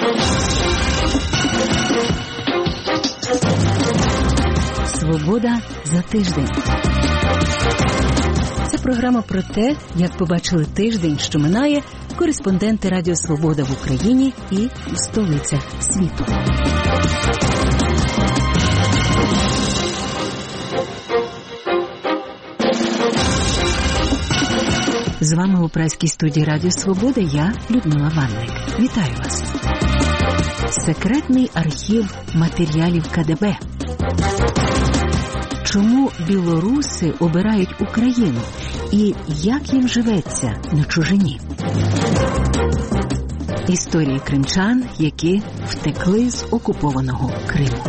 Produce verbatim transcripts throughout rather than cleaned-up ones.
Свобода за тиждень. Це програма про те, як побачили тиждень, що минає, кореспонденти Радіо Свобода в Україні і в столицях світу. З вами у прайській студії Радіо Свобода я, Людмила Ванник. Вітаю вас. Секретний архів матеріалів КДБ. Чому білоруси обирають Україну? І як їм живеться на чужині? Історії кримчан, які втекли з окупованого Криму.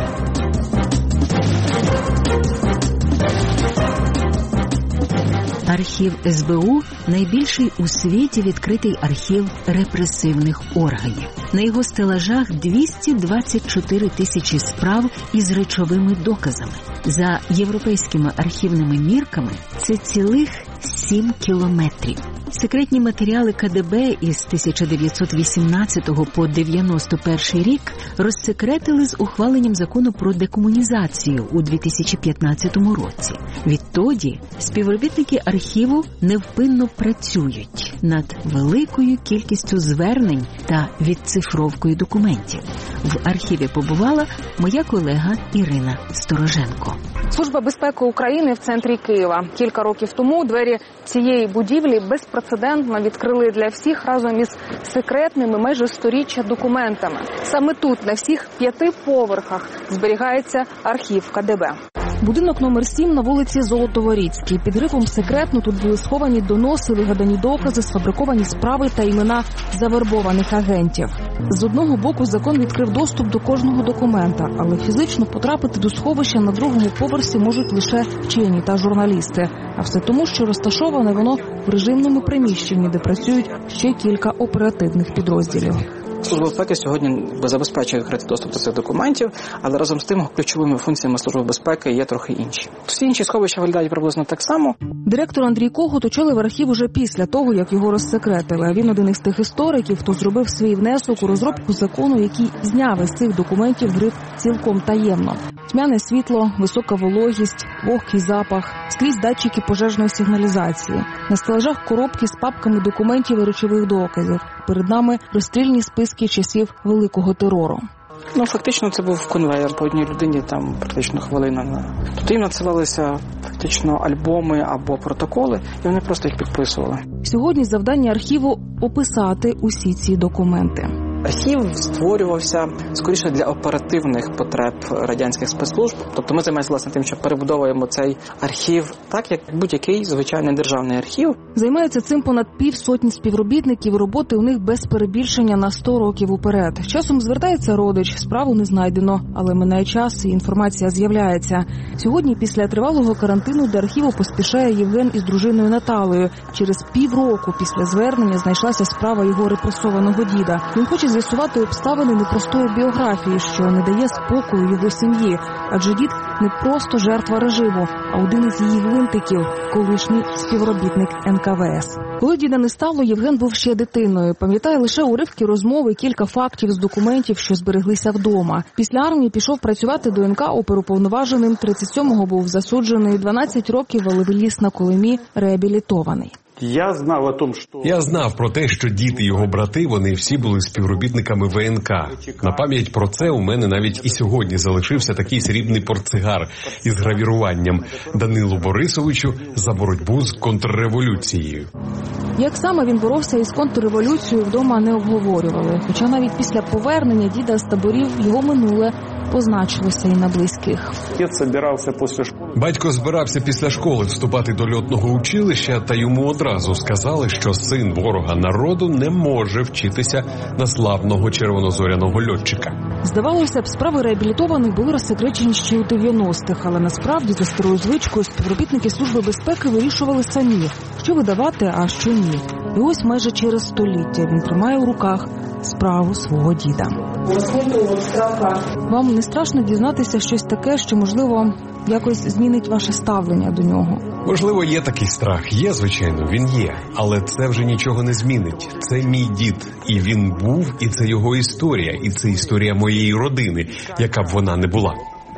Архів ес бе у – найбільший у світі відкритий архів репресивних органів. На його стелажах двісті двадцять чотири тисячі справ із речовими доказами. За європейськими архівними мірками це цілих сім кілометрів. Секретні матеріали КДБ із тисяча дев'ятсот вісімнадцятого по дев'яносто перший рік розсекретили з ухваленням закону про декомунізацію у дві тисячі п'ятнадцятому році. Відтоді співробітники архіву невпинно працюють над великою кількістю звернень та відцифровкою документів. В архіві побувала моя колега Ірина Стороженко. Служба безпеки України в центрі Києва. Кілька років тому двері цієї будівлі безпрецедентно відкрили для всіх разом із секретними майже сторіччя документами. Саме тут, на всіх п'яти поверхах, зберігається архів КДБ. Будинок номер сім на вулиці Золотоворіцькій. Під грифом «Секретно» тут були сховані доноси, вигадані докази, сфабриковані справи та імена завербованих агентів. З одного боку закон відкрив доступ до кожного документа, але фізично потрапити до сховища на другому поверсі можуть лише вчені та журналісти. А все тому, що розташоване воно в режимному приміщенні, де працюють ще кілька оперативних підрозділів. Служба безпеки сьогодні забезпечує відкритий доступ до цих документів, але разом з тим ключовими функціями Служби безпеки є трохи інші. Всі інші сховища виглядають приблизно так само. Директор Андрій Когут очолив архів уже після того, як його розсекретили. А він один із тих істориків, хто зробив свій внесок у розробку закону, який зняв із цих документів гриф «цілком таємно». Тьмяне світло, висока вологість, вогкий запах, скрізь датчики пожежної сигналізації. На стелажах коробки з папками документів і речових доказів. Перед нами розстрільні списки часів Великого терору. Ну, фактично, це був конвейер. По одній людині там практично хвилина. На... Тобто їм надсилалися фактично альбоми або протоколи, і вони просто їх підписували. Сьогодні завдання архіву – описати усі ці документи. Архів створювався, скоріше, для оперативних потреб радянських спецслужб. Тобто ми займаємося, власне, тим, що перебудовуємо цей архів так, як будь-який звичайний державний архів. Займаються цим понад півсотні співробітників, роботи у них без перебільшення на сто років уперед. Часом звертається родич, справу не знайдено, але минає час і інформація з'являється. Сьогодні, після тривалого карантину, до архіву поспішає Євген із дружиною Наталею. Через півроку після звернення знайшлася справа його репресованого діда. Він хоче з'ясувати обставини непростої біографії, що не дає спокою його сім'ї. Адже дід не просто жертва режиму, а один із її гвинтиків – колишній співробітник ен ка ве ес. Коли діда не стало, Євген був ще дитиною. Пам'ятає лише уривки розмови, кілька фактів з документів, що збереглися вдома. Після армії пішов працювати до ен ка оперуповноваженим. тридцять сьомого був засуджений, дванадцять років, але виліз на Колимі, реабілітований. Я знав о том, що... Я знав про те, що дід і його брати, вони всі були співробітниками ве ен ка. На пам'ять про це у мене навіть і сьогодні залишився такий срібний портсигар із гравіруванням «Данилу Борисовичу за боротьбу з контрреволюцією». Як саме він боровся із контрреволюцією, вдома не обговорювали. Хоча навіть після повернення діда з таборів його минуле позначилося і на близьких. Батько збирався після школи вступати до льотного училища, та йому одразу сказали, що син ворога народу не може вчитися на славного червонозоряного льотчика. Здавалося б, справи реабілітованих були розсекречені ще у дев'яностих, але насправді за старою звичкою співробітники Служби безпеки вирішували самі, що видавати, а що ні. І ось майже через століття він тримає у руках справу свого діда. Вам не страшно дізнатися щось таке, що, можливо, якось змінить ваше ставлення до нього? Можливо, є такий страх. Є, звичайно, він є. Але це вже нічого не змінить. Це мій дід. І він був, і це його історія. І це історія моєї родини, яка б вона не була.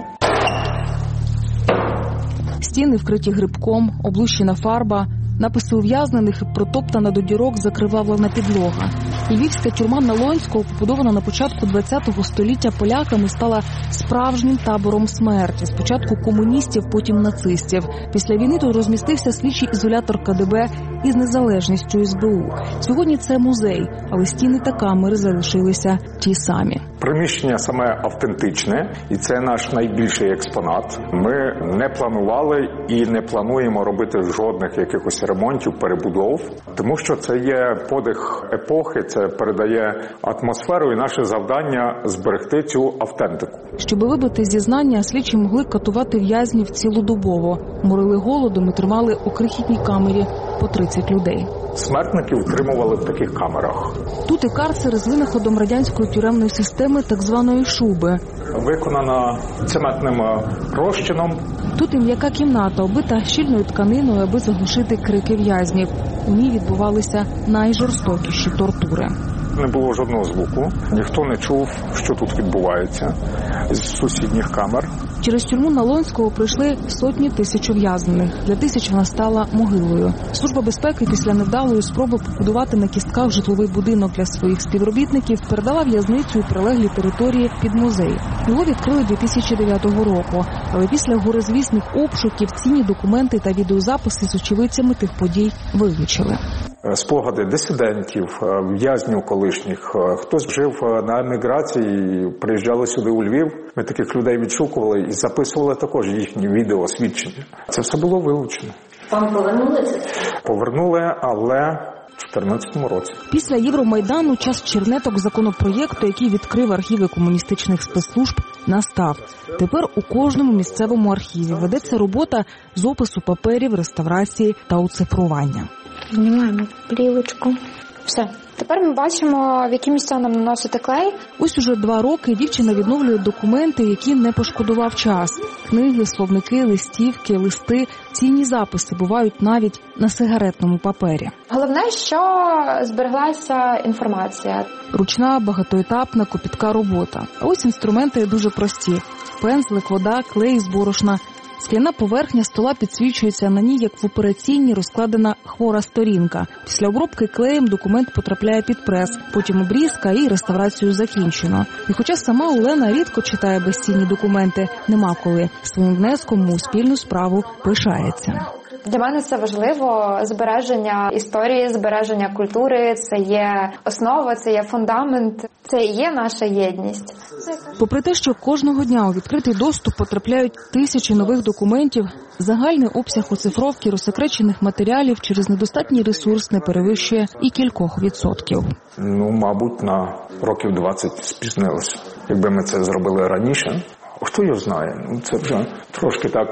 Стіни вкриті грибком, облущена фарба, написи ув'язнених і протоптана до дірок закривавлена підлога. Львівська тюрма Налонського, побудована на початку ХХ століття поляками, стала справжнім табором смерті. Спочатку комуністів, потім нацистів. Після війни тут розмістився слідчий ізолятор ка де бе із незалежністю ес бе у. Сьогодні це музей, але стіни та камери залишилися ті самі. Приміщення саме автентичне, і це наш найбільший експонат. Ми не планували і не плануємо робити жодних якихось ремонтів, перебудов, тому що це є подих епохи, це передає атмосферу, і наше завдання – зберегти цю автентику. Щоб вибити зізнання, слідчі могли катувати в'язнів цілодобово, морили голодом і тримали у крихітній камері по тридцять людей. Смертників утримували в таких камерах. Тут і карцери з винаходом радянської тюремної системи так званої шуби. Виконана цементним розчином. Тут і м'яка кімната, обита щільною тканиною, аби заглушити крики в'язнів. У ній відбувалися найжорстокіші тортури. Не було жодного звуку, ніхто не чув, що тут відбувається з сусідніх камер. Через тюрму Налонського пройшли сотні тисяч ув'язнених. Для тисяч вона стала могилою. Служба безпеки після невдалої спроби побудувати на кістках житловий будинок для своїх співробітників передала в'язницю у прилеглі території під музей. Його відкрили дві тисячі дев'ятого року, але після горизвісних обшуків цінні документи та відеозаписи з очевидцями тих подій вилучили. Спогади дисидентів, в'язнів колишніх. Хтось жив на еміграції, приїжджали сюди у Львів. Ми таких людей відшукували і записували також їхні відеосвідчення. Це все було вилучено. Вам повернули це? Повернули, але в чотирнадцятому році. Після Євромайдану час чернеток законопроєкту, який відкрив архіви комуністичних спецслужб, настав. Тепер у кожному місцевому архіві ведеться робота з опису паперів, реставрації та оцифрування. Знімаємо плівочку. Все. Тепер ми бачимо, в які місця нам наносити клей. Ось уже два роки дівчина відновлює документи, які не пошкодував час. Книги, словники, листівки, листи, цінні записи бувають навіть на сигаретному папері. Головне, що збереглася інформація. Ручна, багатоетапна, копітка робота. А ось інструменти дуже прості. Пензлик, вода, клей з борошна. Скляна поверхня стола підсвічується, на ній, як в операційній, розкладена хвора сторінка. Після обробки клеєм документ потрапляє під прес, потім обрізка і реставрацію закінчено. І хоча сама Олена рідко читає безцінні документи, нема коли. Своїм внеском у спільну справу пишається. Для мене це важливо. Збереження історії, збереження культури – це є основа, це є фундамент, це і є наша єдність. Попри те, що кожного дня у відкритий доступ потрапляють тисячі нових документів, загальний обсяг оцифровки розсекречених матеріалів через недостатній ресурс не перевищує і кількох відсотків. Ну, мабуть, на років двадцять спізнилося. Якби ми це зробили раніше, хто його знає, ну, це вже трошки так,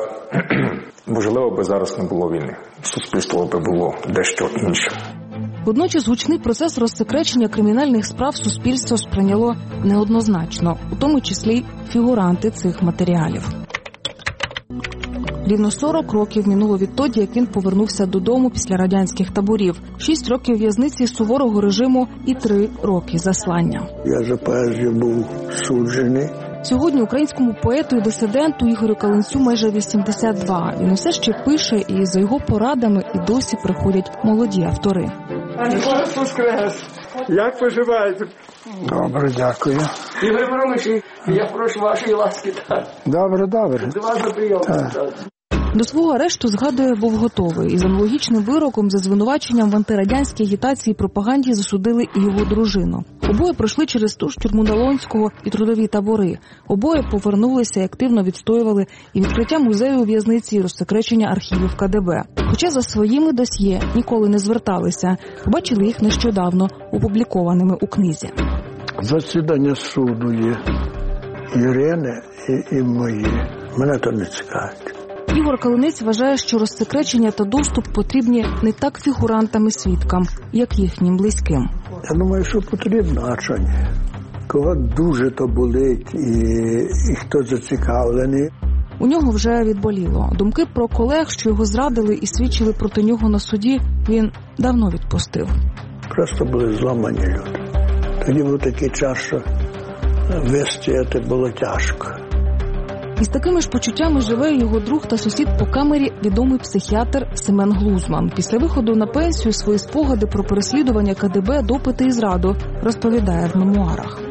можливо, би зараз не було війни. Суспільство би було дещо інше. Водночас гучний процес розсекречення кримінальних справ суспільство сприйняло неоднозначно, у тому числі фігуранти цих матеріалів. Рівно сорок років минуло відтоді, як він повернувся додому після радянських таборів. Шість років в'язниці суворого режиму і три роки заслання. Я за поезію був суджений. Сьогодні українському поету і дисиденту Ігорю Калинцю майже вісімдесят два. Він усе ще пише, і за його порадами і досі приходять молоді автори. Як поживаєте? Добре, дякую. Ігор Іванович, я прошу вашої ласки. Добре, добре. До вас за прийом. До свого арешту, згадує, був готовий. Із аналогічним вироком за звинуваченням в антирадянській агітації і пропаганді засудили і його дружину. Обоє пройшли через ту ж тюрму Налонського і трудові табори. Обоє повернулися і активно відстоювали і відкриття музею у в'язниці, і розсекречення архівів ка де бе. Хоча за своїми досьє ніколи не зверталися. Побачили їх нещодавно, опублікованими у книзі. Засідання суду є Ірини і, і мої. Мене то не цікавить. Ігор Калинець вважає, що розсекречення та доступ потрібні не так фігурантам і свідкам, як їхнім близьким. Я думаю, що потрібно, а що ні? Кого дуже то болить і, і хто зацікавлений. У нього вже відболіло. Думки про колег, що його зрадили і свідчили проти нього на суді, він давно відпустив. Просто були зламані люди. Тоді був такий час, що вистояти було тяжко. Із такими ж почуттями живе його друг та сусід по камері, відомий психіатр Семен Глузман. Після виходу на пенсію свої спогади про переслідування ка де бе, допити і зраду розповідає в мемуарах.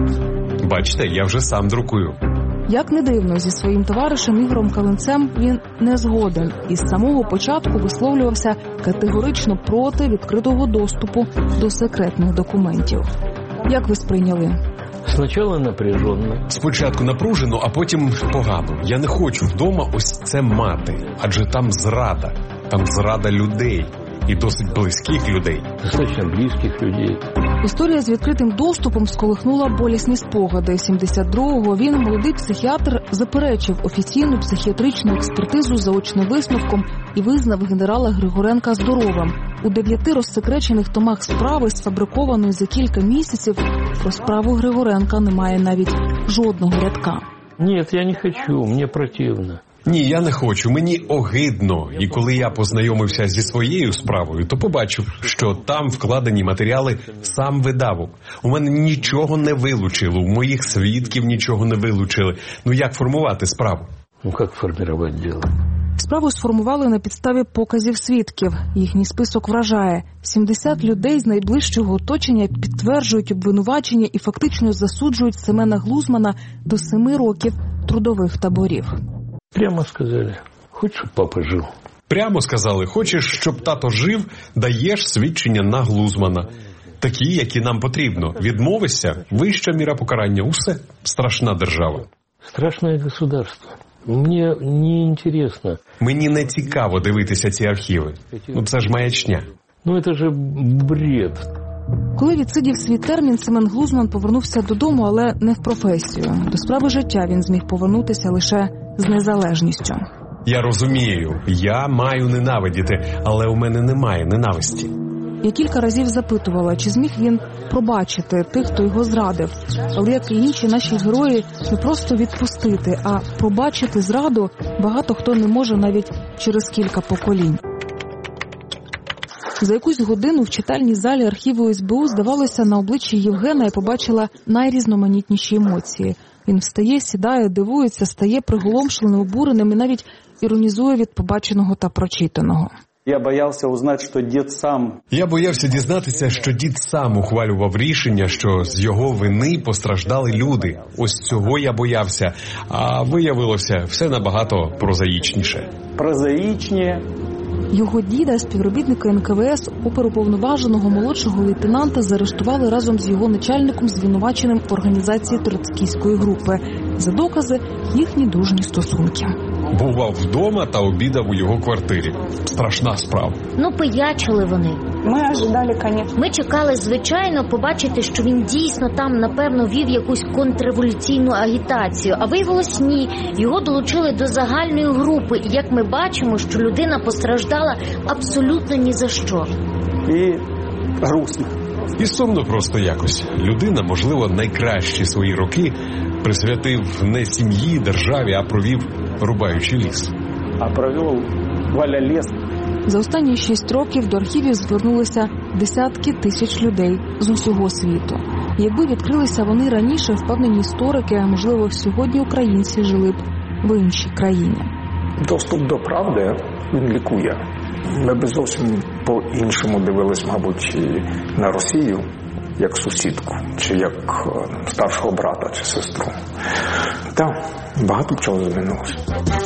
Бачите, я вже сам друкую. Як не дивно, зі своїм товаришем Ігорем Калинцем він не згоден і з самого початку висловлювався категорично проти відкритого доступу до секретних документів. Як ви сприйняли? Спочатку напряжено. Спочатку напружено, а потім погано. Я не хочу вдома ось це мати, адже там зрада. Там зрада людей. І досить близьких людей. Достатньо близьких людей. Історія з відкритим доступом сколихнула болісні спогади. сімдесят другого він, молодий психіатр, заперечив офіційну психіатричну експертизу за очним висновком і визнав генерала Григоренка здоровим. У дев'яти розсекречених томах справи, сфабрикованої за кілька місяців, про справу Григоренка немає навіть жодного рядка. Ні, я не хочу, мені противно. Ні, я не хочу, мені огидно. І коли я познайомився зі своєю справою, то побачив, що там вкладені матеріали сам видавок. У мене нічого не вилучило, у моїх свідків нічого не вилучили. Ну як формувати справу? Ну як формувати діло? Справу сформували на підставі показів свідків. Їхній список вражає. сімдесят людей з найближчого оточення підтверджують обвинувачення і фактично засуджують Семена Глузмана до семи років трудових таборів. Прямо сказали, хочеш, щоб папа жив? Прямо сказали, хочеш, щоб тато жив, даєш свідчення на Глузмана. Такі, які нам потрібно. Відмовишся, вища міра покарання. Усе. Страшна держава. Страшне государство. Мені не інтересно. Мені не цікаво дивитися ці архіви. Ну це ж маячня. Ну це ж бред. Коли відсидів свій термін, Семен Глузман повернувся додому, але не в професію. До справи життя він зміг повернутися лише з незалежністю. Я розумію, я маю ненавидіти, але у мене немає ненависті. Я кілька разів запитувала, чи зміг він пробачити тих, хто його зрадив. Але, як і інші наші герої, не просто відпустити, а пробачити зраду багато хто не може навіть через кілька поколінь. За якусь годину в читальній залі архіву ес бе у, здавалося, на обличчі Євгена я побачила найрізноманітніші емоції. Він встає, сідає, дивується, стає приголомшеним, обуреним і навіть іронізує від побаченого та прочитаного. Я боявся узнати, що дід сам... Я боявся дізнатися, що дід сам ухвалював рішення, що з його вини постраждали люди. Ось цього я боявся, а виявилося все набагато прозаїчніше. Прозаїчніше. Його діда, співробітника ен ка ве ес, оперуповноваженого молодшого лейтенанта, заарештували разом з його начальником, звинуваченим в організації троцкійської групи. За докази – їхні дружні стосунки. Бував вдома та обідав у його квартирі. Страшна справа. Ну, пиячили вони. Ми ожидали, звісно. Ми чекали, звичайно, побачити, що він дійсно там, напевно, вів якусь контрреволюційну агітацію. А виявилось, ні. Його долучили до загальної групи. І, як ми бачимо, що людина постраждала абсолютно ні за що. І грустно. І сумно просто якось. Людина, можливо, найкращі свої роки присвятив не сім'ї, державі, а провів, рубаючи ліс. А провів валя ліс. За останні шість років до архівів звернулися десятки тисяч людей з усього світу. Якби відкрилися вони раніше, впевнені історики, а можливо сьогодні українці жили б в іншій країні. Доступ до правди, він лікує. Ми б зовсім по-іншому дивились, мабуть, і на Росію, як сусідку, чи як старшого брата, чи сестру. Так, багато чого змінилося.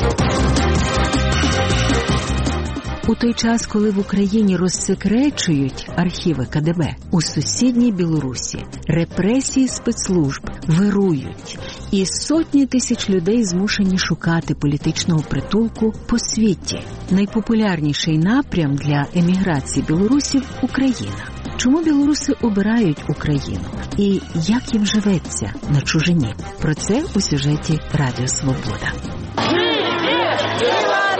У той час, коли в Україні розсекречують архіви ка де бе, у сусідній Білорусі репресії спецслужб вирують, і сотні тисяч людей змушені шукати політичного притулку по світі. Найпопулярніший напрям для еміграції білорусів – Україна. Чому білоруси обирають Україну? І як їм живеться на чужині? Про це у сюжеті Радіо Свобода.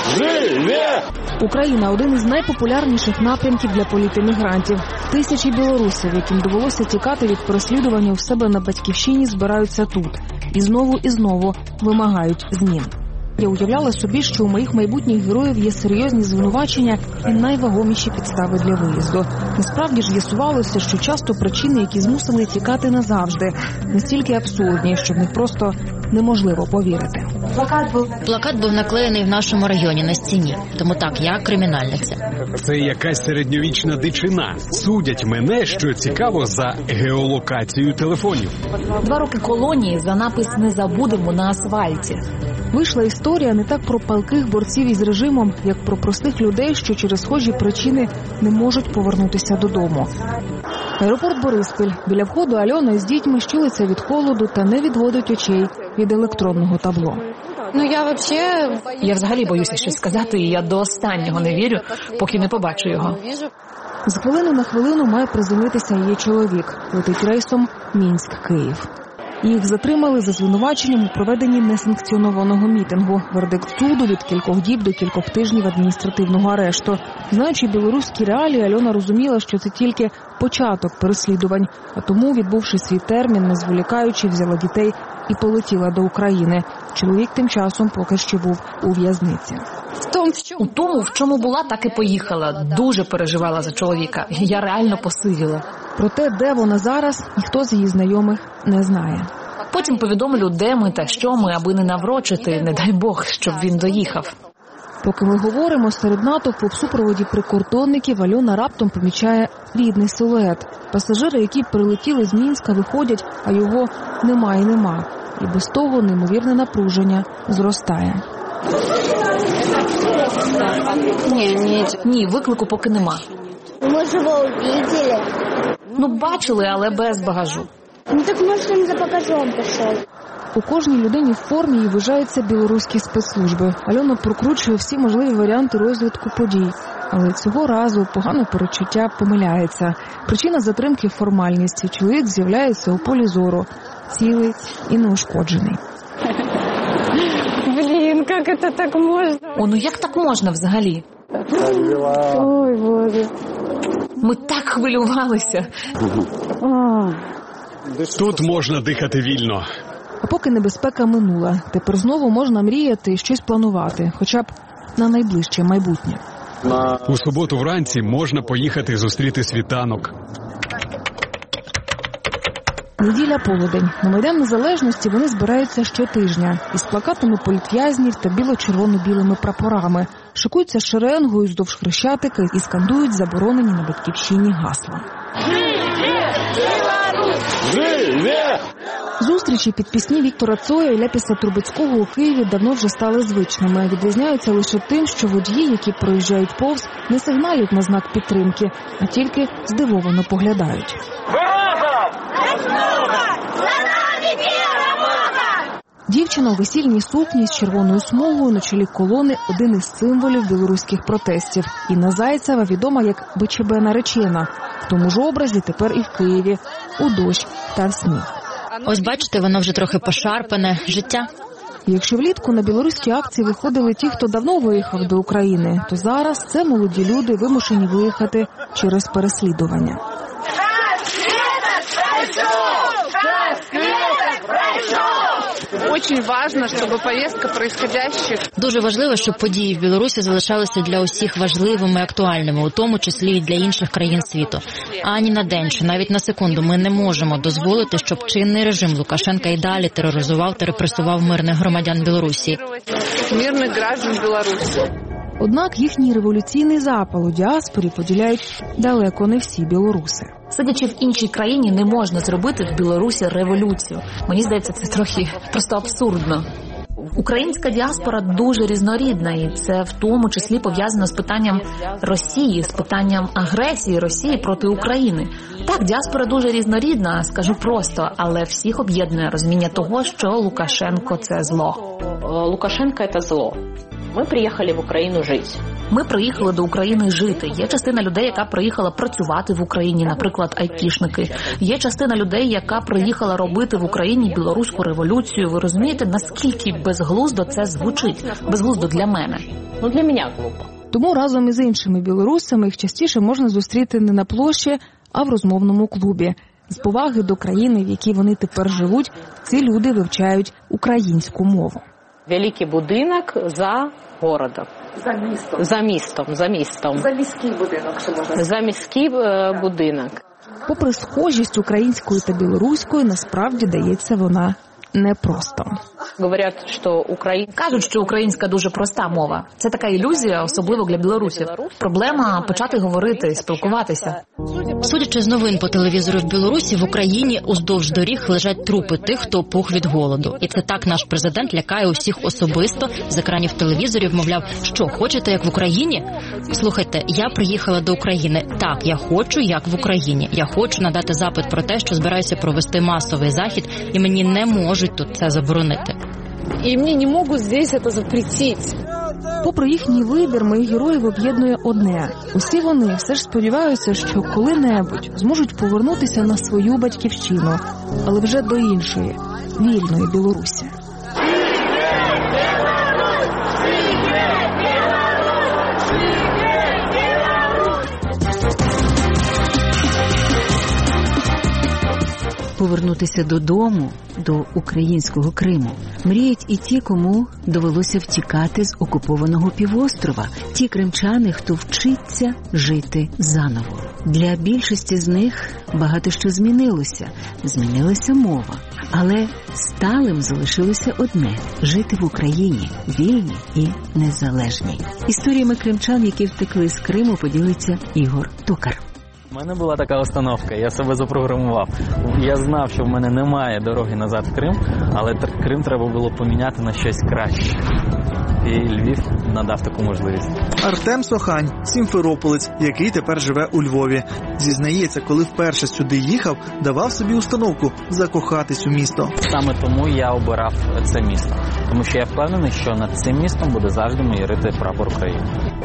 Живе! Україна – один із найпопулярніших напрямків для політимігрантів. Тисячі білорусів, яким довелося тікати від переслідування у себе на батьківщині, збираються тут. І знову і знову вимагають змін. Я уявляла собі, що у моїх майбутніх героїв є серйозні звинувачення і найвагоміші підстави для виїзду. Насправді ж з'ясувалося, що часто причини, які змусили тікати назавжди, настільки абсурдні, що в них просто неможливо повірити. Плакат був плакат був наклеєний в нашому районі на стіні. Тому так, я кримінальниця. Це якась середньовічна дичина. Судять мене, що цікаво, за геолокацією телефонів. Два роки колонії за напис «Не забудемо» на асфальті. Вийшла історія не так про палких борців із режимом, як про простих людей, що через схожі причини не можуть повернутися додому. Аеропорт Бориспіль. Біля входу Альона із дітьми щулиться від холоду та не відводить очей від електронного табло. Ну, я взагалі... Я взагалі боюся щось сказати, і я до останнього не вірю, поки не побачу його. З хвилини на хвилину має приземлитися її чоловік. Летить рейсом Мінськ-Київ. Їх затримали за звинуваченням у проведенні несанкціонованого мітингу. Вердикт суду від кількох діб до кількох тижнів адміністративного арешту. Знаючи білоруські реалії, Альона розуміла, що це тільки початок переслідувань. А тому, відбувши свій термін, не зволікаючи, взяла дітей і полетіла до України. Чоловік тим часом поки що був у в'язниці. У тому, в чому була, так і поїхала. Дуже переживала за чоловіка. Я реально посивіла. Проте, де вона зараз, ніхто з її знайомих не знає. Потім повідомлю, де ми та що ми, аби не наврочити, не дай Бог, щоб він доїхав. Поки ми говоримо, серед натовпу в супроводі прикордонників Альона раптом помічає рідний силует. Пасажири, які прилетіли з Мінська, виходять, а його нема і нема. І без того неймовірне напруження зростає. Ні, ні, ні, виклику поки нема. Може, ви бачили? Ну, бачили, але без багажу. Ну, так, може, він за багажом пішов. У кожній людині в формі і вважаються білоруські спецслужби. Альона прокручує всі можливі варіанти розвитку подій. Але цього разу погане перечуття помиляється. Причина затримки – формальність. Чоловік з'являється у полі зору. Цілий і неушкоджений. Блін, як це так можна? О, ну як так можна взагалі? Ой, Боже. Ми так хвилювалися. Тут можна дихати вільно. А поки небезпека минула, тепер знову можна мріяти і щось планувати, хоча б на найближче майбутнє. У суботу вранці можна поїхати зустріти світанок. Неділя полудень. На Майдан Незалежності вони збираються щотижня. Із плакатами політв'язнів та біло-червоно-білими прапорами. Шикуються шеренгою вздовж Хрещатика і скандують заборонені на батьківщині гасла. Зустрічі під пісні Віктора Цоя і Ляпіса Трубецького у Києві давно вже стали звичними. Відрізняються лише тим, що водії, які проїжджають повз, не сигналять на знак підтримки, а тільки здивовано поглядають. Дівчина у весільній сукні з червоною смугою на чолі колони – один із символів білоруських протестів. Інна Зайцева відома як БЧБ наречена. В тому ж образі тепер і в Києві, у дощ та в сніг. Ось бачите, воно вже трохи пошарпане. Життя. Якщо влітку на білоруські акції виходили ті, хто давно виїхав до України, то зараз це молоді люди, вимушені виїхати через переслідування. Очень важно, щоб поїздка происходящих. Дуже важливо, щоб події в Білорусі залишалися для усіх важливими і актуальними, у тому числі і для інших країн світу. Ані на день, чи навіть на секунду ми не можемо дозволити, щоб чинний режим Лукашенка і далі тероризував та репресував мирних громадян Білорусі. Мирних граждан Білорусі. Однак їхній революційний запал у діаспорі поділяють далеко не всі білоруси. Сидячи в іншій країні, не можна зробити в Білорусі революцію. Мені здається, це трохи просто абсурдно. Українська діаспора дуже різнорідна, і це в тому числі пов'язано з питанням Росії, з питанням агресії Росії проти України. Так, діаспора дуже різнорідна, скажу просто, але всіх об'єднує розуміння того, що Лукашенко – це зло. Лукашенко – це зло. Ми приїхали в Україну жити. Ми приїхали до України жити. Є частина людей, яка приїхала працювати в Україні, наприклад, айтішники. Є частина людей, яка приїхала робити в Україні білоруську революцію. Ви розумієте, наскільки безглуздо це звучить? Безглуздо для мене. Ну, для меня глупо. Тому разом із іншими білорусами їх частіше можна зустріти не на площі, а в розмовному клубі. З поваги до країни, в якій вони тепер живуть, ці люди вивчають українську мову. Великий будинок за городом. За містом. За містом, за містом. За міський будинок, що можна сказати. За міський е, будинок. Попри схожість української та білоруської, насправді дається вона непросто. Говорять, що Україн... Кажуть, що українська дуже проста мова. Це така ілюзія, особливо для білорусів. Проблема – почати говорити, спілкуватися. Судячи з новин по телевізору в Білорусі, в Україні уздовж доріг лежать трупи тих, хто пух від голоду. І це так наш президент лякає усіх особисто з екранів телевізорів, мовляв, що, хочете, як в Україні? Слухайте, я приїхала до України. Так, я хочу, як в Україні. Я хочу надати запит про те, що збираюся провести масовий захід, і мені не можуть тут це заборонити. І мені не можуть здесь це запретити. Попри їхній вибір, моїх героїв об'єднує одне. Усі вони все ж сподіваються, що коли-небудь зможуть повернутися на свою батьківщину, але вже до іншої, вільної Білорусі. Повернутися додому, до українського Криму, мріють і ті, кому довелося втікати з окупованого півострова, ті кримчани, хто вчиться жити заново. Для більшості з них багато що змінилося, змінилася мова, але сталим залишилося одне – жити в Україні, вільній і незалежній. Історіями кримчан, які втекли з Криму, поділиться Ігор Токар. У мене була така установка, я себе запрограмував. Я знав, що в мене немає дороги назад в Крим, але Крим треба було поміняти на щось краще. І Львів надав таку можливість. Артем Сохань – сімферополець, який тепер живе у Львові. Зізнається, коли вперше сюди їхав, давав собі установку закохатись у місто. Саме тому я обирав це місто. Тому що я впевнений, що над цим містом буде завжди майорити прапор України.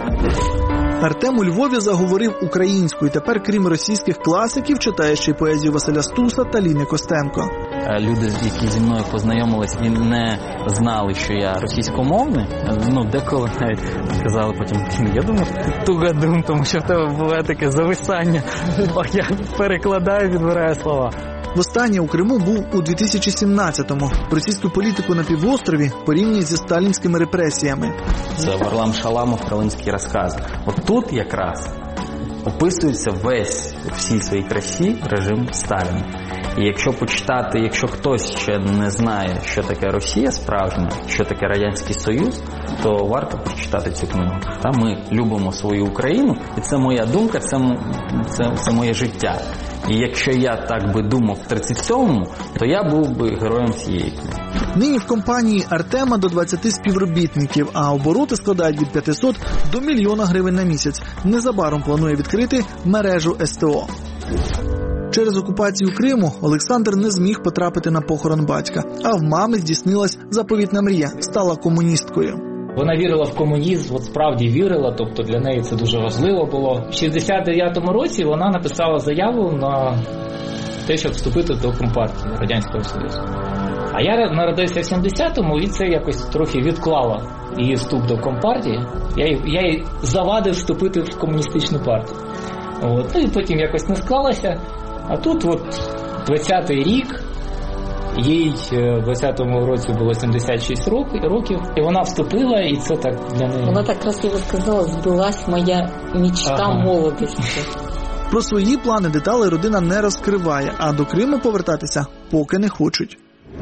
Артем у Львові заговорив українською. Тепер, крім російських класиків, читає ще й поезію Василя Стуса та Ліни Костенко. Люди, які зі мною познайомились і не знали, що я російськомовний, ну, деколи навіть сказали потім, я думав, ти тугодум, тому що в тебе буває таке зависання. Бо я перекладаю, відбираю слова. Востаннє у Криму був у дві тисячі сімнадцятому. Російську політику на півострові порівнюють зі сталінськими репресіями. Це Варлам Шаламов «Кровинські розкази». От тут якраз описується весь у всій своїй красі режим Сталіна. І якщо почитати, якщо хтось ще не знає, що таке Росія справжня, що таке Радянський Союз, то варто прочитати цю книгу. Та ми любимо свою Україну, і це моя думка, це, це, це моє життя. І якщо я так би думав в тридцять сьомому, то я був би героєм цієї книги. Нині в компанії Артема до двадцяти співробітників, а обороти складають від п'ятисот до мільйона гривень на місяць. Незабаром планує відкрити мережу ес те о. Через окупацію Криму Олександр не зміг потрапити на похорон батька, а в мами здійснилась заповітна мрія – стала комуністкою. Вона вірила в комунізм, от справді вірила, тобто для неї це дуже важливо було. В шістдесят дев'ятому році вона написала заяву на те, щоб вступити до Компартії Радянського Союзу. А я народився в сімдесятому, і це якось трохи відклало її вступ до Компартії. Я їй, я їй завадив вступити в комуністичну партію. От. Ну і потім якось не склалося. А тут от двадцятий рік, їй в двадцятому році було сімдесят шість років, і вона вступила, і це так для неї. Вона так красиво сказала, збулась моя мечта ага. молодості. Про свої плани деталі родина не розкриває, а до Криму повертатися поки не хочуть.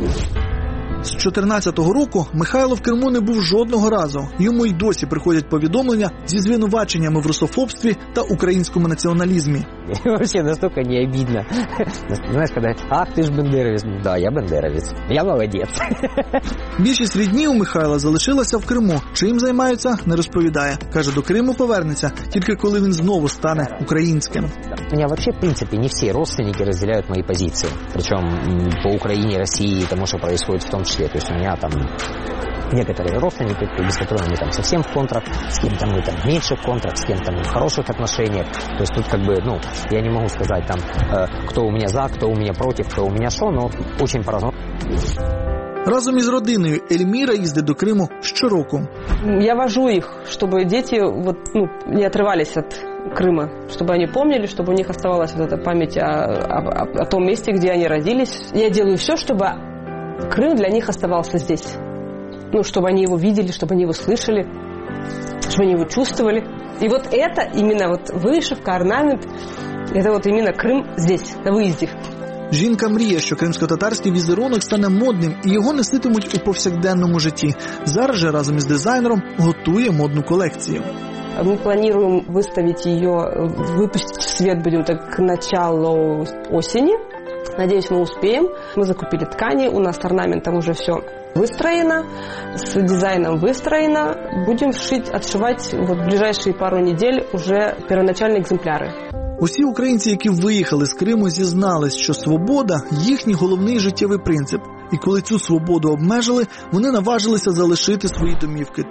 З чотирнадцятого року Михайло в Криму не був жодного разу. Йому й досі приходять повідомлення зі звинуваченнями в русофобстві та українському націоналізмі. Вообще настолько не обидно. Знаешь, когда ах, ты ж бандеровец. Да, я бандеровец. Я молодец. Більшість рідні у Михайла залишилася в Криму. Чим займаються, не розповідає. Каже, до Криму повернеться, тільки коли він знову стане українським. У меня вообще, в принципе, не все родственники разделяют мои позиции. Причем по Украине, России, тому, что происходит в том числе. То есть у меня там некоторые родственники, без которых мы там совсем в контрах, с кем-то мы там меньше в контрах, с кем-то мы в хороших отношениях. То есть тут как бы, ну, я не могу сказать там, э, кто у меня за, кто у меня против, кто у меня что, но очень по-разному. Разом із родиною Ельміра їздить до Криму щороку. Я вожу их, чтобы дети вот, ну, не отрывались от Крыма, чтобы они помнили, чтобы у них оставалась вот эта память о, о, о том месте, где они родились. Я делаю все, чтобы Крым для них оставался здесь. Ну, чтобы они его видели, чтобы они его слышали, чтобы они его чувствовали. И вот это именно вот вышивка, орнамент, это вот именно Крым здесь, на выезде. Жінка мріє, що кримсько-татарський візерунок стане модним і його носитимуть у повсякденному житті. Зараз же разом із дизайнером готує модну колекцію. Мы планируем выставить ее, выпустить в свет будем так к началу осени. Надеюсь, мы успеем. Мы закупили ткани, у нас с орнаментом уже все выстроено, с дизайном выстроено. Будем шить, отшивать вот в ближайшие пару недель уже первоначальные экземпляры. Усі українці, які виїхали з Криму, зізнались, що свобода – їхній головний життєвий принцип. І коли цю свободу обмежили, вони наважилися залишити свої домівки.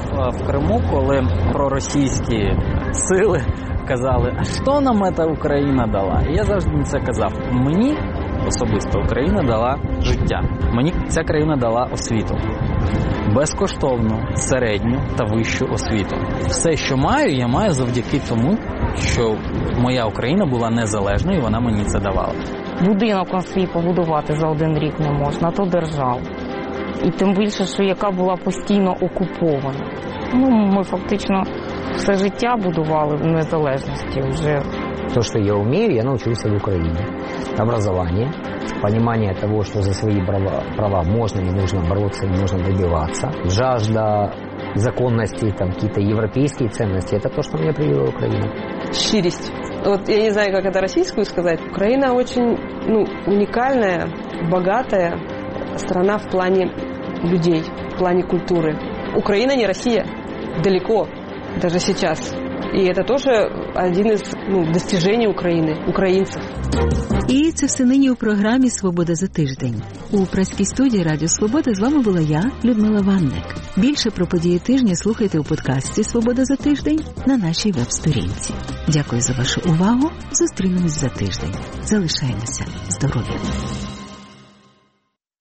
В Криму, коли проросійські сили казали, а що нам ця Україна дала? І я завжди це казав. Мені особисто Україна дала життя. Мені ця країна дала освіту. Безкоштовну, середню та вищу освіту. Все, що маю, я маю завдяки тому, що моя Україна була незалежною, і вона мені це давала. Будинок на свій побудувати за один рік не можна, то держав. І тим більше, що яка була постійно окупована. Ну, ми фактично все життя будували в незалежності вже. То, что я умею, я научился в Украине. Образование, понимание того, что за свои права, права можно и нужно бороться, и нужно добиваться. Жажда законности, там, какие-то европейские ценности – это то, что меня привело в Украину. Щирость. Вот я не знаю, как это российскую сказать. Украина очень, ну, уникальная, богатая страна в плане людей, в плане культуры. Украина не Россия. Далеко. Даже сейчас. І це теж один із ну, достижень України, українців. І це все нині у програмі «Свобода за тиждень». У Празькій студії Радіо Свобода з вами була я, Людмила Ванник. Більше про події тижня слухайте у подкасті «Свобода за тиждень» на нашій веб-сторінці. Дякую за вашу увагу. Зустрінемось за тиждень. Залишаємося здорові.